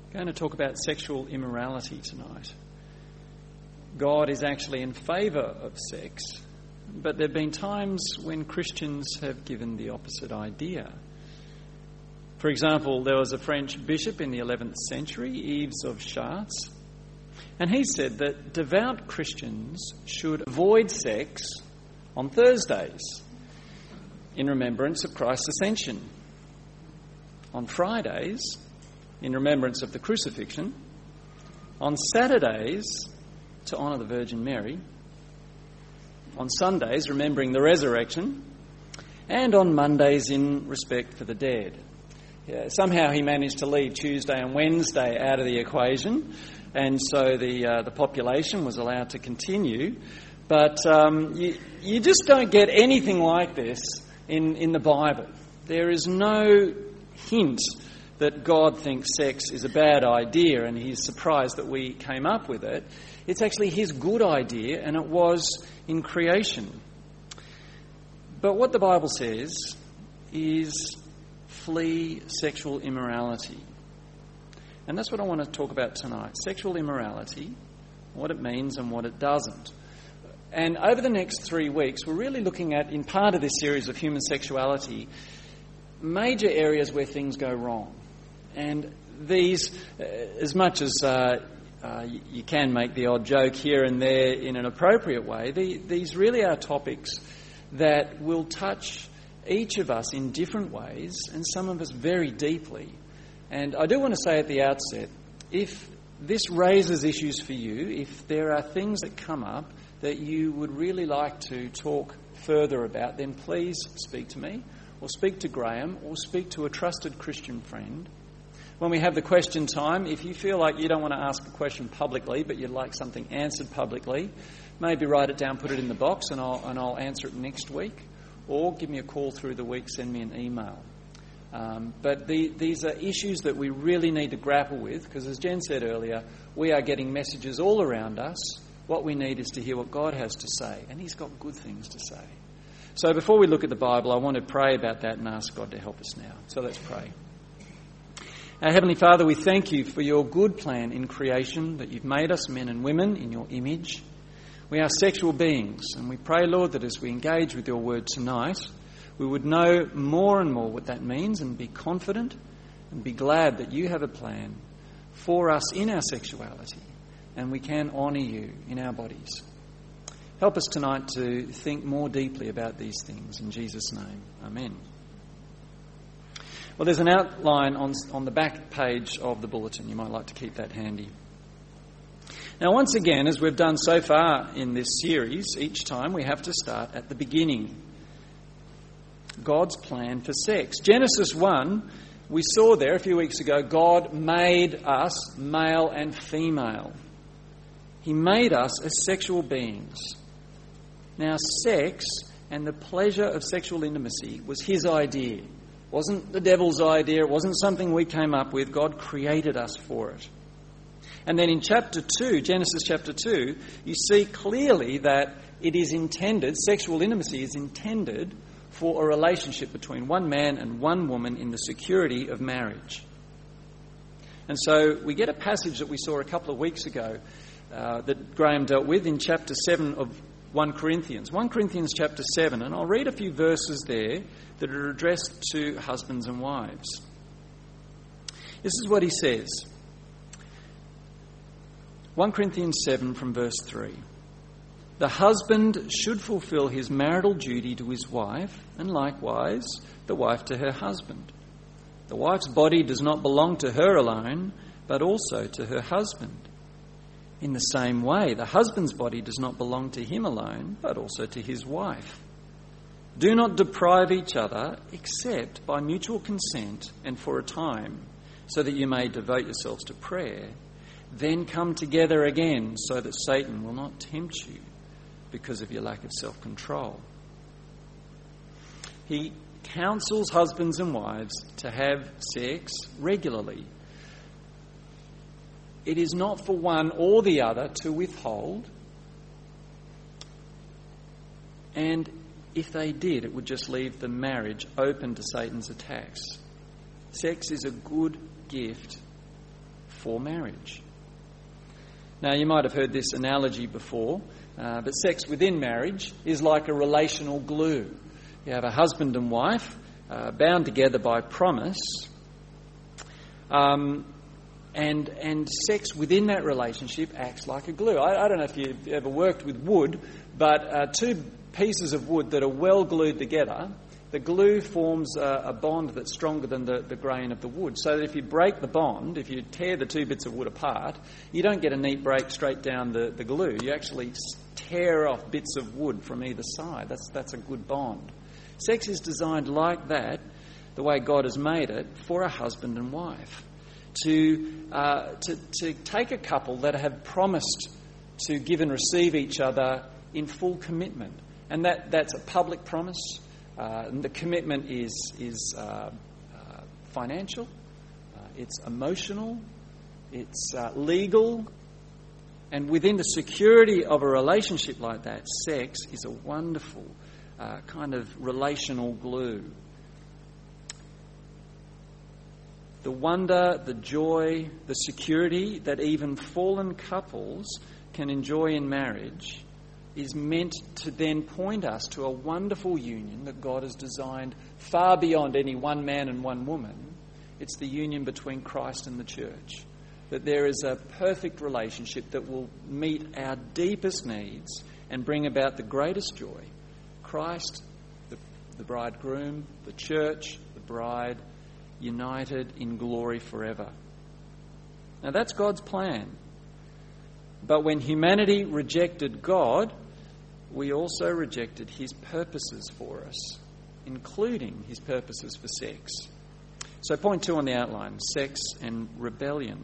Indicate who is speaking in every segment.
Speaker 1: I'm going to talk about sexual immorality tonight. God is actually in favour of sex, but there have been times when Christians have given the opposite idea. For example, there was a French bishop in the 11th century, Yves of Chartres, and he said that devout Christians should avoid sex on Thursdays in remembrance of Christ's ascension, on Fridays in remembrance of the crucifixion, on Saturdays to honour the Virgin Mary, on Sundays remembering the resurrection, and on Mondays in respect for the dead. Somehow he managed to leave Tuesday and Wednesday out of the equation, and so the population was allowed to continue. But you just don't get anything like this in the Bible. There is no hint that God thinks sex is a bad idea and he's surprised that we came up with it. It's actually his good idea, and it was in creation. But what the Bible says is flee sexual immorality. And that's what I want to talk about tonight. Sexual immorality, what it means and what it doesn't. And over the next 3 weeks, we're really looking at, in part of this series of human sexuality, major areas where things go wrong. And these, as much as you can make the odd joke here and there in an appropriate way, these really are topics that will touch each of us in different ways, and some of us very deeply. And I do want to say at the outset, if this raises issues for you, if there are things that come up that you would really like to talk further about, then please speak to me, or speak to Graham, or speak to a trusted Christian friend. When we have the question time, if you feel like you don't want to ask a question publicly, but you'd like something answered publicly, maybe write it down, put it in the box, and I'll answer it next week. Or give me a call through the week, send me an email. But these are issues that we really need to grapple with, because as Jen said earlier, we are getting messages all around us. What we need is to hear what God has to say, and he's got good things to say. So before we look at the Bible, I want to pray about that and ask God to help us now. So let's pray. Our Heavenly Father, we thank you for your good plan in creation, that you've made us men and women in your image. We are sexual beings, and we pray, Lord, that as we engage with your word tonight, we would know more and more what that means and be confident and be glad that you have a plan for us in our sexuality, and we can honour you in our bodies. Help us tonight to think more deeply about these things. In Jesus' name, amen. Well, there's an outline on the back page of the bulletin. You might like to keep that handy. Now, once again, as we've done so far in this series, each time we have to start at the beginning. God's plan for sex. Genesis 1, we saw there a few weeks ago, God made us male and female. He made us as sexual beings. Now, sex and the pleasure of sexual intimacy was his idea. It wasn't the devil's idea. It wasn't something we came up with. God created us for it. And then in chapter 2, Genesis chapter 2, you see clearly that it is intended, sexual intimacy is intended for a relationship between one man and one woman in the security of marriage. And so we get a passage that we saw a couple of weeks ago that Graham dealt with in chapter 7 of 1 Corinthians. 1 Corinthians chapter 7, and I'll read a few verses there that are addressed to husbands and wives. This is what he says. 1 Corinthians 7 from verse 3. The husband should fulfill his marital duty to his wife, and likewise the wife to her husband. The wife's body does not belong to her alone, but also to her husband. In the same way, the husband's body does not belong to him alone, but also to his wife. Do not deprive each other except by mutual consent and for a time, so that you may devote yourselves to prayer. Then come together again so that Satan will not tempt you because of your lack of self-control. He counsels husbands and wives to have sex regularly. It is not for one or the other to withhold. And if they did, it would just leave the marriage open to Satan's attacks. Sex is a good gift for marriage. Now, you might have heard this analogy before, but sex within marriage is like a relational glue. You have a husband and wife bound together by promise, and sex within that relationship acts like a glue. I don't know if you've ever worked with wood, but two pieces of wood that are well glued together, the glue forms a bond that's stronger than the grain of the wood. So that if you break the bond, if you tear the two bits of wood apart, you don't get a neat break straight down the glue. You actually tear off bits of wood from either side. That's a good bond. Sex is designed like that, the way God has made it, for a husband and wife. To take a couple that have promised to give and receive each other in full commitment. And that's a public promise. And the commitment is financial, it's emotional, it's legal. And within the security of a relationship like that, sex is a wonderful kind of relational glue. The wonder, the joy, the security that even fallen couples can enjoy in marriage is meant to then point us to a wonderful union that God has designed far beyond any one man and one woman. It's the union between Christ and the church. That there is a perfect relationship that will meet our deepest needs and bring about the greatest joy. Christ, the bridegroom, the church, the bride, united in glory forever. Now that's God's plan. But when humanity rejected God, we also rejected his purposes for us, including his purposes for sex. So point 2 on the outline, sex and rebellion.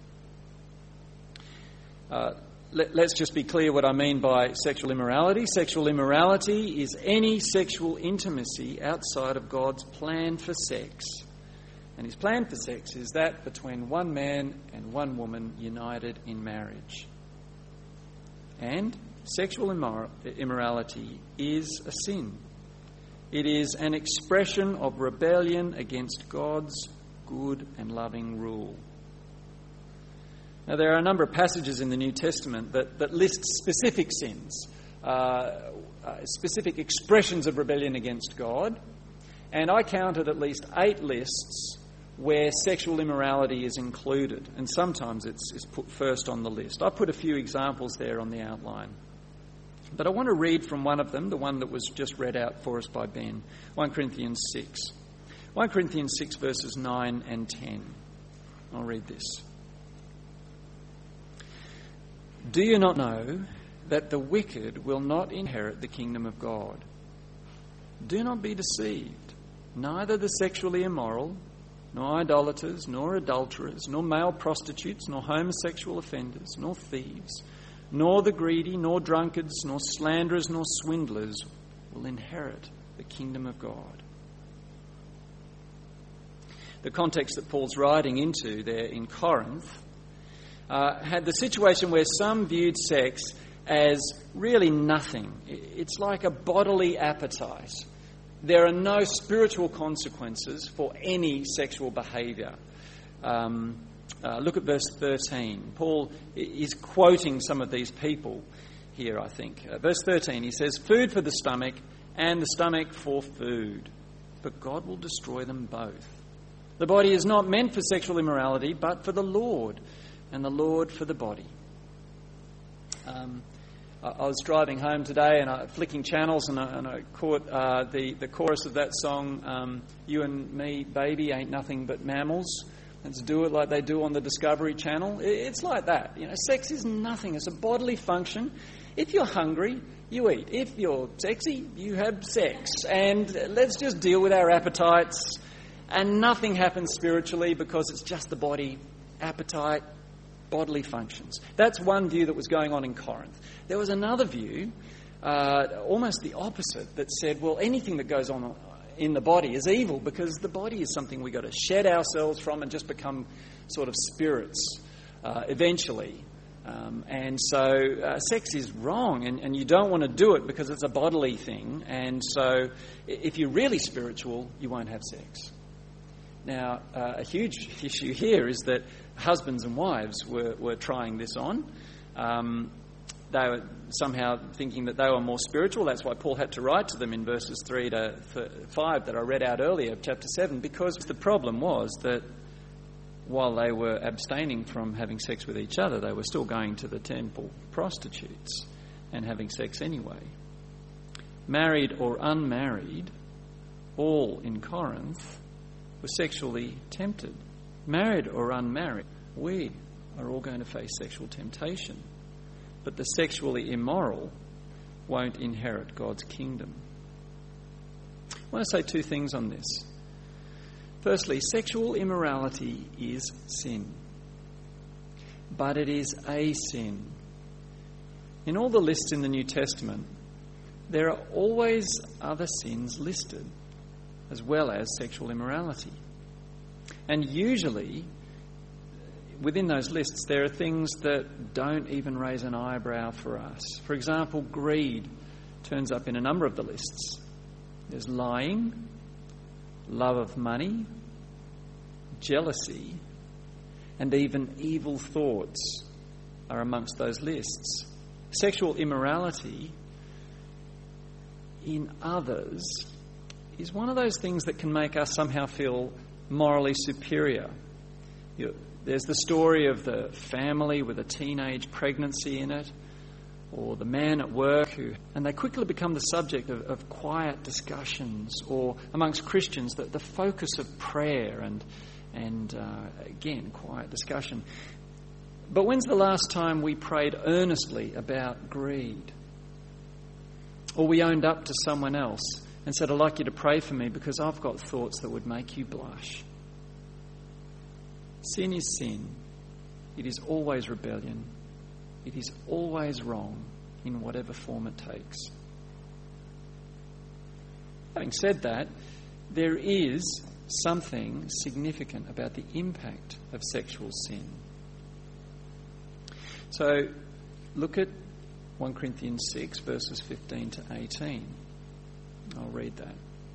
Speaker 1: Let's just be clear what I mean by sexual immorality. Sexual immorality is any sexual intimacy outside of God's plan for sex. And his plan for sex is that between one man and one woman united in marriage. And sexual immorality is a sin. It is an expression of rebellion against God's good and loving rule. Now, there are a number of passages in the New Testament that list specific sins, specific expressions of rebellion against God. And I counted at least 8 lists where sexual immorality is included. And sometimes it's put first on the list. I put a few examples there on the outline. But I want to read from one of them, the one that was just read out for us by Ben, 1 Corinthians 6. 1 Corinthians 6 verses 9 and 10. I'll read this. Do you not know that the wicked will not inherit the kingdom of God? Do not be deceived. Neither the sexually immoral, nor idolaters, nor adulterers, nor male prostitutes, nor homosexual offenders, nor thieves, nor the greedy, nor drunkards, nor slanderers, nor swindlers will inherit the kingdom of God. The context that Paul's writing into there in Corinth had the situation where some viewed sex as really nothing. It's like a bodily appetite. There are no spiritual consequences for any sexual behaviour. Look at verse 13. Paul is quoting some of these people here, I think. Verse 13, he says, "Food for the stomach and the stomach for food, but God will destroy them both. The body is not meant for sexual immorality, but for the Lord, and the Lord for the body." I was driving home today and flicking channels and I caught the chorus of that song, "You and me, baby, ain't nothing but mammals. Let's do it like they do on the Discovery Channel." It's like that. You know, sex is nothing. It's a bodily function. If you're hungry, you eat. If you're sexy, you have sex. And let's just deal with our appetites. And nothing happens spiritually because it's just the body, appetite, bodily functions. That's one view that was going on in Corinth. There was another view, almost the opposite, that said, well, anything that goes on in the body is evil because the body is something we've got to shed ourselves from and just become sort of spirits eventually. And so sex is wrong and you don't want to do it because it's a bodily thing. And so if you're really spiritual, you won't have sex. Now, a huge issue here is that husbands and wives were trying this on. They were somehow thinking that they were more spiritual. That's why Paul had to write to them in verses 3 to 5 that I read out earlier of chapter 7, because the problem was that while they were abstaining from having sex with each other, they were still going to the temple prostitutes and having sex anyway. Married or unmarried, all in Corinth were sexually tempted. Married or unmarried, we are all going to face sexual temptation. But the sexually immoral won't inherit God's kingdom. I want to say two things on this. Firstly, sexual immorality is sin. But it is a sin. In all the lists in the New Testament, there are always other sins listed, as well as sexual immorality. And usually, within those lists, there are things that don't even raise an eyebrow for us. For example, greed turns up in a number of the lists. There's lying, love of money, jealousy, and even evil thoughts are amongst those lists. Sexual immorality in others is one of those things that can make us somehow feel morally superior. There's the story of the family with a teenage pregnancy in it, or the man at work and they quickly become the subject of quiet discussions, or amongst Christians the focus of prayer and again, quiet discussion. But when's the last time we prayed earnestly about greed? Or we owned up to someone else and said, I'd like you to pray for me because I've got thoughts that would make you blush. Sin is sin. It is always rebellion. It is always wrong in whatever form it takes. Having said that, there is something significant about the impact of sexual sin. So look at 1 Corinthians 6 verses 15 to 18. I'll read that.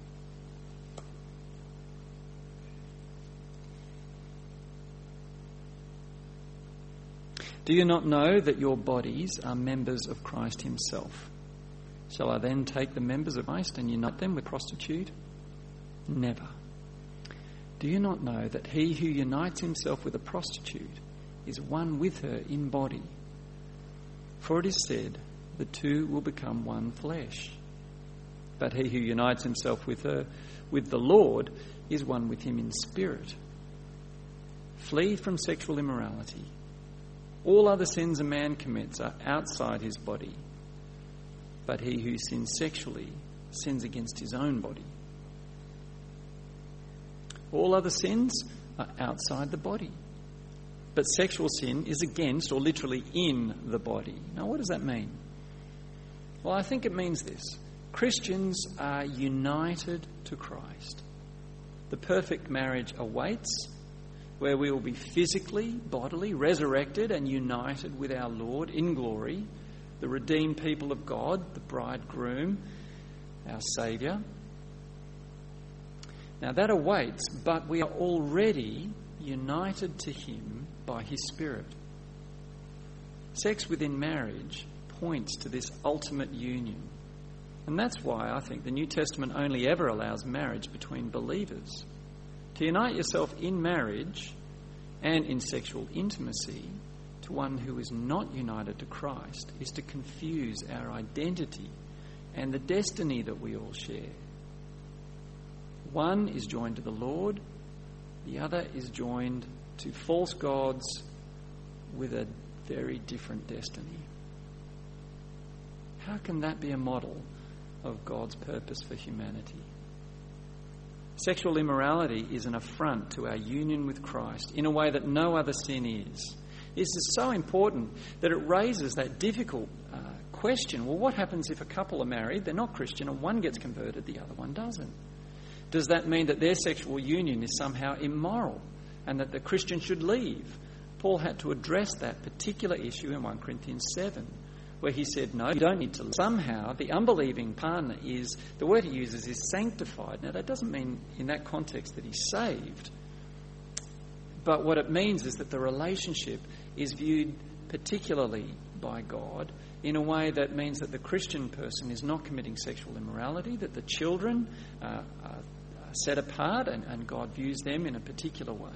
Speaker 1: Do you not know that your bodies are members of Christ himself? Shall I then take the members of Christ and unite them with prostitute? Never. Do you not know that he who unites himself with a prostitute is one with her in body? For it is said, the two will become one flesh. But he who unites himself with her, with the Lord, is one with him in spirit. Flee from sexual immorality. All other sins a man commits are outside his body, but he who sins sexually sins against his own body. All other sins are outside the body, but sexual sin is against, or literally in, the body. Now, what does that mean? Well, I think it means this. Christians are united to Christ. The perfect marriage awaits, where we will be physically, bodily, resurrected and united with our Lord in glory, the redeemed people of God, the bridegroom, our Saviour. Now that awaits, but we are already united to him by his Spirit. Sex within marriage points to this ultimate union. And that's why I think the New Testament only ever allows marriage between believers. To unite yourself in marriage and in sexual intimacy to one who is not united to Christ is to confuse our identity and the destiny that we all share. One is joined to the Lord, the other is joined to false gods with a very different destiny. How can that be a model of God's purpose for humanity? Sexual immorality is an affront to our union with Christ in a way that no other sin is. This is so important that it raises that difficult question. Well, what happens if a couple are married, they're not Christian, and one gets converted, the other one doesn't? Does that mean that their sexual union is somehow immoral and that the Christian should leave? Paul had to address that particular issue in 1 Corinthians 7. Where he said, no, you don't need to. Somehow, the unbelieving partner the word he uses is sanctified. Now, that doesn't mean in that context that he's saved, But what it means is that the relationship is viewed particularly by God in a way that means that the Christian person is not committing sexual immorality, that the children are set apart and God views them in a particular way.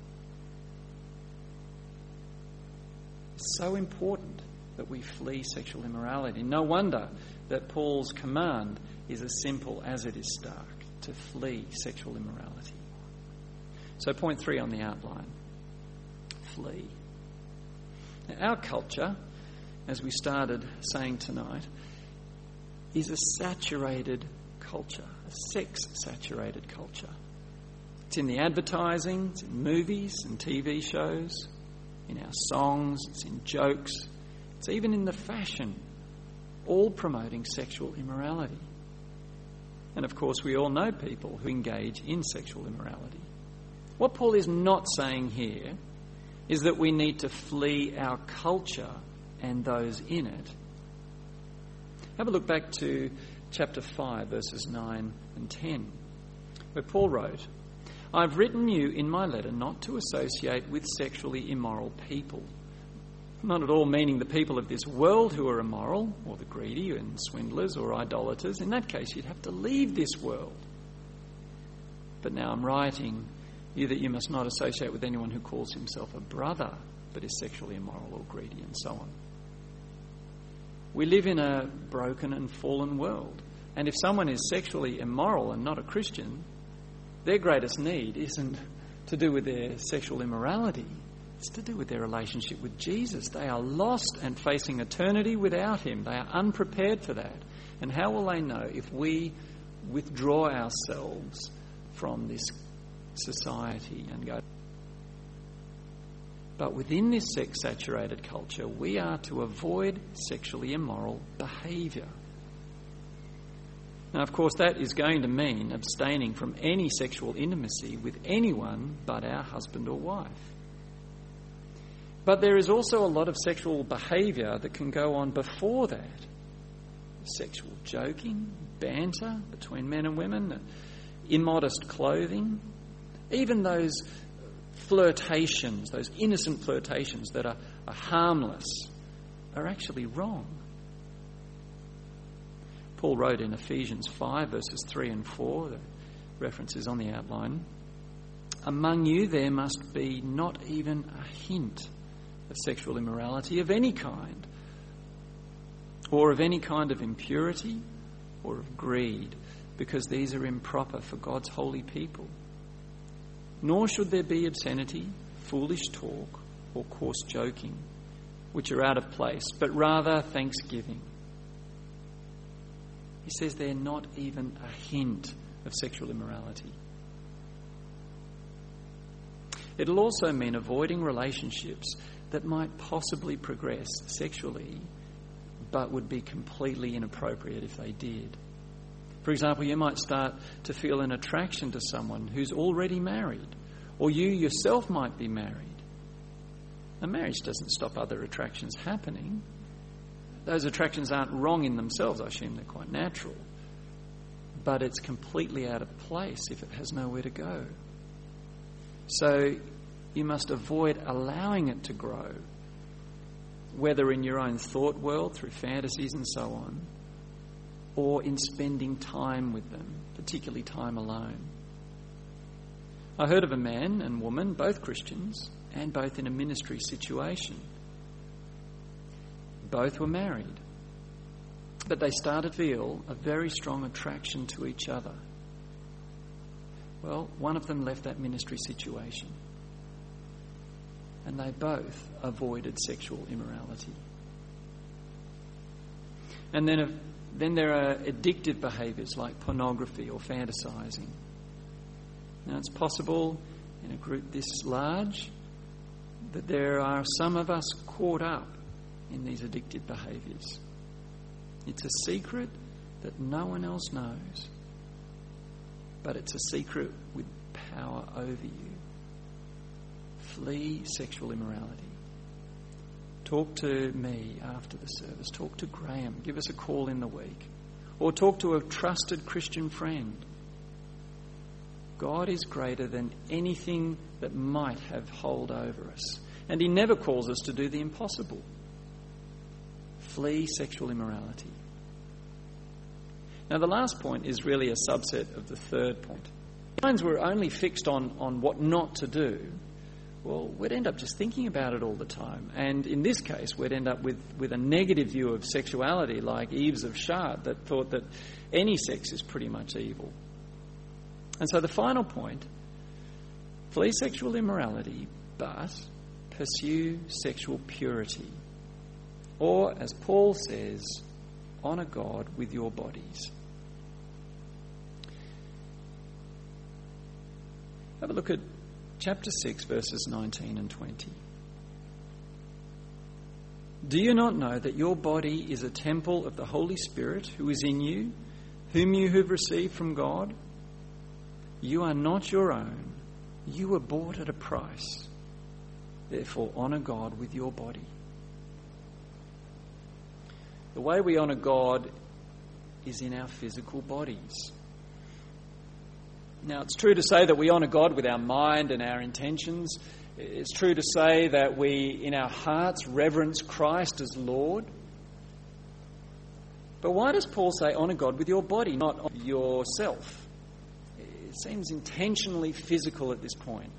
Speaker 1: It's so important that we flee sexual immorality. No wonder that Paul's command is as simple as it is stark, to flee sexual immorality. So point 3 on the outline, flee. Now, our culture, as we started saying tonight, is a saturated culture, a sex-saturated culture. It's in the advertising, it's in movies and TV shows, in our songs, it's in jokes, it's even in the fashion, all promoting sexual immorality. And of course, we all know people who engage in sexual immorality. What Paul is not saying here is that we need to flee our culture and those in it. Have a look back to chapter 5, verses 9 and 10, where Paul wrote, "I've written you in my letter not to associate with sexually immoral people." Not at all meaning the people of this world who are immoral, or the greedy and swindlers or idolaters. In that case, you'd have to leave this world. But now I'm writing you that you must not associate with anyone who calls himself a brother but is sexually immoral or greedy, and so on. We live in a broken and fallen world. And if someone is sexually immoral and not a Christian, their greatest need isn't to do with their sexual immorality. It's to do with their relationship with Jesus. They are lost and facing eternity without him. They are unprepared for that. And how will they know if we withdraw ourselves from this society and go? But within this sex-saturated culture, we are to avoid sexually immoral behaviour. Now, of course, that is going to mean abstaining from any sexual intimacy with anyone but our husband or wife. But there is also a lot of sexual behaviour that can go on before that. Sexual joking, banter between men and women, immodest clothing, even those flirtations, those innocent flirtations that are harmless, are actually wrong. Paul wrote in Ephesians 5, verses 3 and 4, the reference is on the outline, "Among you there must be not even a hint of sexual immorality of any kind, or of any kind of impurity, or of greed, because these are improper for God's holy people. Nor should there be obscenity, foolish talk, or coarse joking, which are out of place, but rather thanksgiving." He says they're not even a hint of sexual immorality. It'll also mean avoiding relationships that might possibly progress sexually, but would be completely inappropriate if they did. For example, you might start to feel an attraction to someone who's already married, or you yourself might be married. Now, marriage doesn't stop other attractions happening. Those attractions aren't wrong in themselves. I assume they're quite natural. But it's completely out of place if it has nowhere to go. So you must avoid allowing it to grow, whether in your own thought world, through fantasies and so on, or in spending time with them, particularly time alone. I heard of a man and woman, both Christians, and both in a ministry situation. Both were married, but they started to feel a very strong attraction to each other. Well, one of them left that ministry situation, and they both avoided sexual immorality. And then there are addictive behaviours like pornography or fantasising. Now, it's possible in a group this large that there are some of us caught up in these addictive behaviours. It's a secret that no one else knows, but it's a secret with power over you. Flee sexual immorality. Talk to me after the service. Talk to Graham. Give us a call in the week. Or talk to a trusted Christian friend. God is greater than anything that might have hold over us. And he never calls us to do the impossible. Flee sexual immorality. Now, the last point is really a subset of the third point. If minds were only fixed on what not to do, well, we'd end up just thinking about it all the time. And in this case, we'd end up with a negative view of sexuality, like Eves of Shard, that thought that any sex is pretty much evil. And so the final point, flee sexual immorality, but pursue sexual purity. Or, as Paul says, honour God with your bodies. Have a look at chapter 6, verses 19 and 20. Do you not know that your body is a temple of the Holy Spirit who is in you, whom you have received from God? You are not your own. You were bought at a price. Therefore, honour God with your body. The way we honour God is in our physical bodies. Now, it's true to say that we honour God with our mind and our intentions. It's true to say that we, in our hearts, reverence Christ as Lord. But why does Paul say honour God with your body, not yourself? It seems intentionally physical at this point.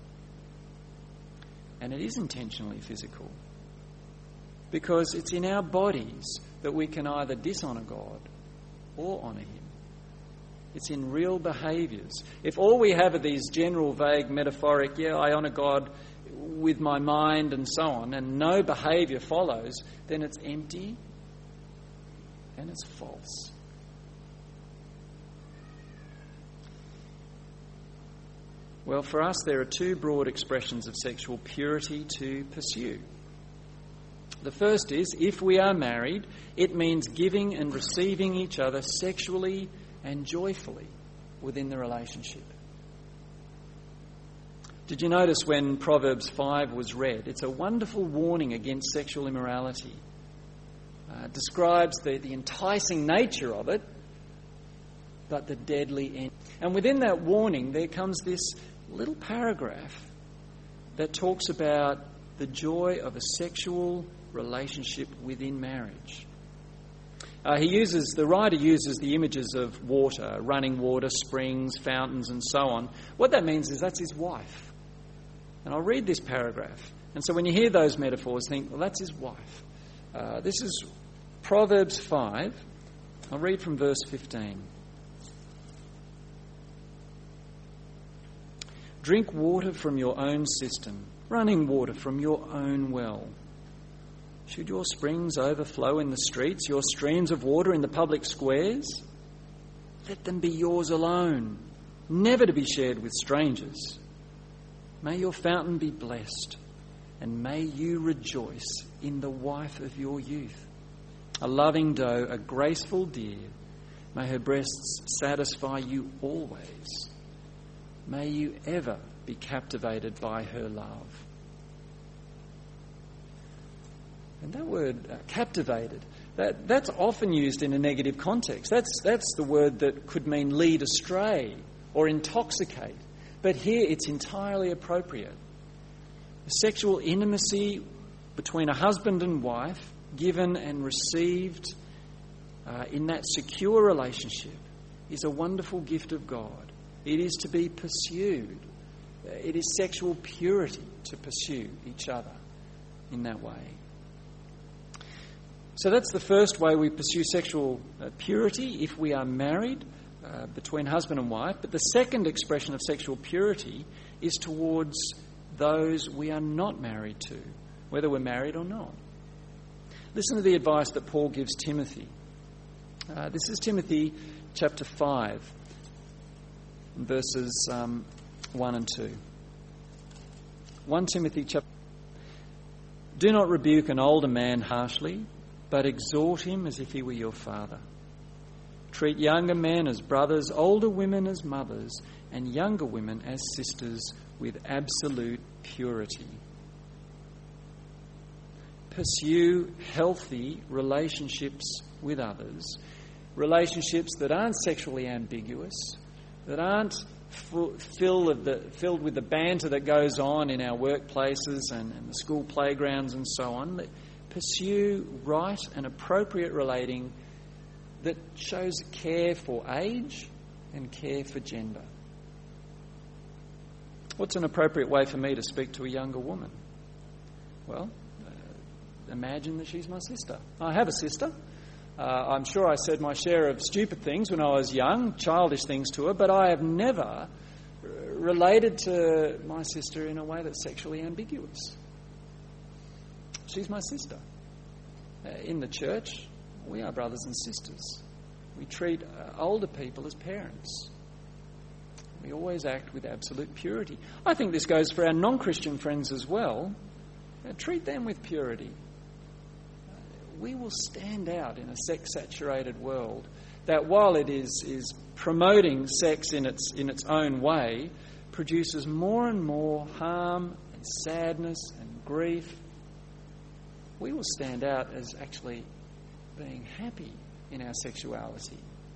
Speaker 1: And it is intentionally physical. Because it's in our bodies that we can either dishonour God or honour Him. It's in real behaviours. If all we have are these general, vague, metaphoric, I honour God with my mind and so on, and no behaviour follows, then it's empty and it's false. Well, for us, there are two broad expressions of sexual purity to pursue. The first is, if we are married, it means giving and receiving each other sexually and joyfully within the relationship. Did you notice when Proverbs 5 was read? It's a wonderful warning against sexual immorality. It describes the enticing nature of it, but the deadly end. And within that warning, there comes this little paragraph that talks about the joy of a sexual relationship within marriage. The writer uses the images of water, running water, springs, fountains, and so on. What that means is that's his wife. And I'll read this paragraph. And so when you hear those metaphors, think, well, that's his wife. This is Proverbs 5. I'll read from verse 15. Drink water from your own cistern, running water from your own well. Should your springs overflow in the streets, your streams of water in the public squares? Let them be yours alone, never to be shared with strangers. May your fountain be blessed, and may you rejoice in the wife of your youth. A loving doe, a graceful deer, may her breasts satisfy you always. May you ever be captivated by her love. And that word, captivated, that's often used in a negative context. That's the word that could mean lead astray or intoxicate. But here it's entirely appropriate. The sexual intimacy between a husband and wife, given and received in that secure relationship, is a wonderful gift of God. It is to be pursued. It is sexual purity to pursue each other in that way. So that's the first way we pursue sexual purity if we are married between husband and wife. But the second expression of sexual purity is towards those we are not married to, whether we're married or not. Listen to the advice that Paul gives Timothy. This is Timothy chapter 5, verses 1 and 2. 1 Timothy chapter. Do not rebuke an older man harshly, but exhort him as if he were your father. Treat younger men as brothers, older women as mothers, and younger women as sisters with absolute purity. Pursue healthy relationships with others, relationships that aren't sexually ambiguous, that aren't filled with the banter that goes on in our workplaces and the school playgrounds and so on. Pursue right and appropriate relating that shows care for age and care for gender. What's an appropriate way for me to speak to a younger woman? Well, imagine that she's my sister. I have a sister. I'm sure I said my share of stupid things when I was young, childish things to her, but I have never related to my sister in a way that's sexually ambiguous. She's my sister. In the church, we are brothers and sisters. We treat older people as parents. We always act with absolute purity. I think this goes for our non-Christian friends as well. Treat them with purity. We will stand out in a sex-saturated world that, while it is promoting sex in its own way, produces more and more harm and sadness and grief. We will stand out as actually being happy in our sexuality.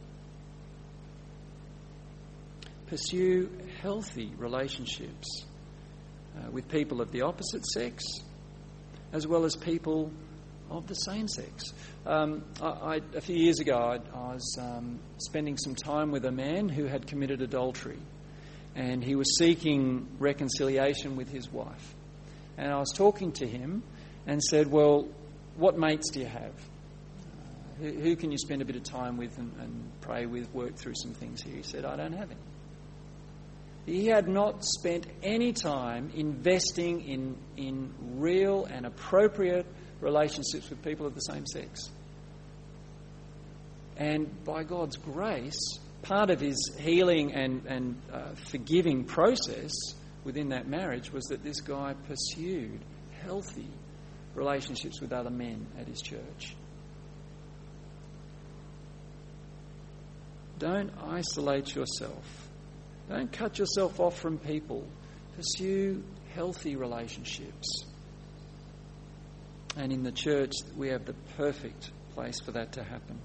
Speaker 1: Pursue healthy relationships with people of the opposite sex, as well as people of the same sex. A few years ago, I was spending some time with a man who had committed adultery, and he was seeking reconciliation with his wife. And I was talking to him and said, well, what mates do you have? Who can you spend a bit of time with and pray with, work through some things here? He said, I don't have any. He had not spent any time investing in real and appropriate relationships with people of the same sex. And by God's grace, part of his healing and forgiving process within that marriage was that this guy pursued healthy relationships with other men at his church. Don't isolate yourself. Don't cut yourself off from people. Pursue healthy relationships. And in the church, we have the perfect place for that to happen.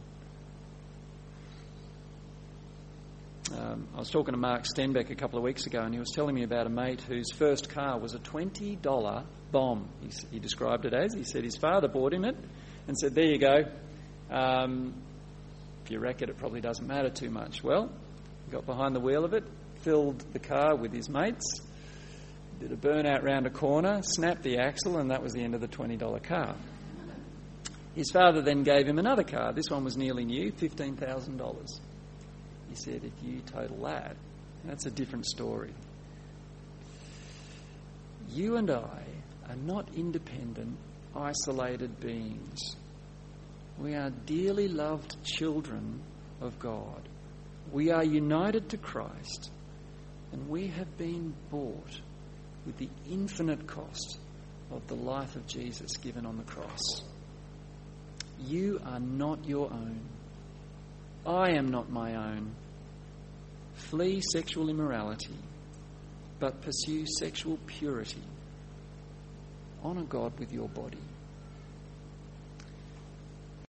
Speaker 1: I was talking to Mark Stenbeck a couple of weeks ago, and he was telling me about a mate whose first car was a $20 bomb. He described it as. He said his father bought him it and said, there you go. If you wreck it, it probably doesn't matter too much. Well, he got behind the wheel of it, filled the car with his mates, did a burnout round a corner, snapped the axle, and that was the end of the $20 car. His father then gave him another car. This one was nearly new, $15,000. He said, if you total that, that's a different story. You and I are not independent, isolated beings. We are dearly loved children of God. We are united to Christ, and we have been bought with the infinite cost of the life of Jesus given on the cross. You are not your own. I am not my own. Flee sexual immorality, but pursue sexual purity. Honour God with your body.